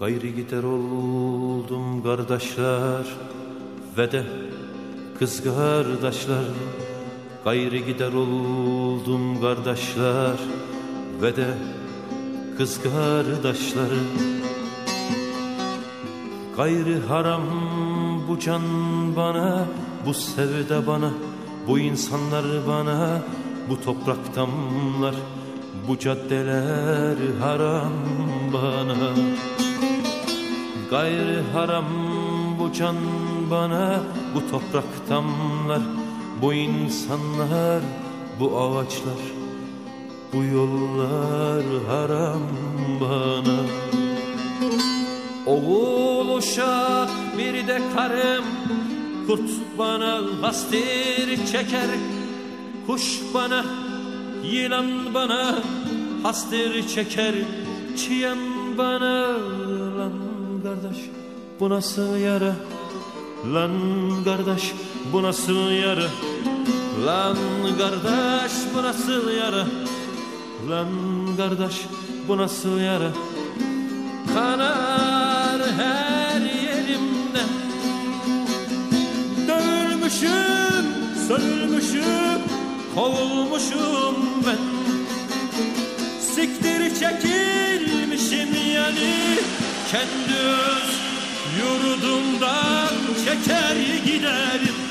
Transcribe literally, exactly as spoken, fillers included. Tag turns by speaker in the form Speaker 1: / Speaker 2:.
Speaker 1: Gayrı gider oldum kardeşler ve de kız kardeşler. Gayrı gider oldum kardeşler ve de kız kardeşler. Gayrı haram bu can bana, bu sevda bana, bu insanlar bana, bu toprak damlar, bu caddeler haram bana. Gayrı haram bu can bana, bu toprak damlar, bu insanlar, bu ağaçlar, bu yollar haram bana. Oğul uşak bir de karım, kurt bana hastir çeker, kuş bana, yılan bana hastir çeker, çiyan bana. Lan kardeş bu nasıl yara, lan kardeş bu nasıl yara, lan kardeş bu nasıl yara, lan kardeş bu nasıl yara. Kanar her yerimden, dövülmüşüm, sövülmüşüm, kovulmuşum ben. Siktir çekilmişim yani, kendi öz yurdumdan çeker giderim.